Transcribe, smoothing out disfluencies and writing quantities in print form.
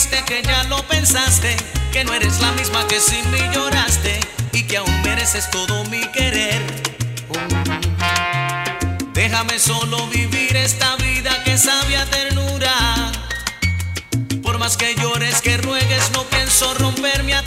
dijiste que ya lo pensaste, que no eres la misma que sin mí lloraste y que aún mereces todo mi querer. Déjame solo vivir esta vida que sabe a ternura. Por más que llores, que ruegues, no pienso romper mi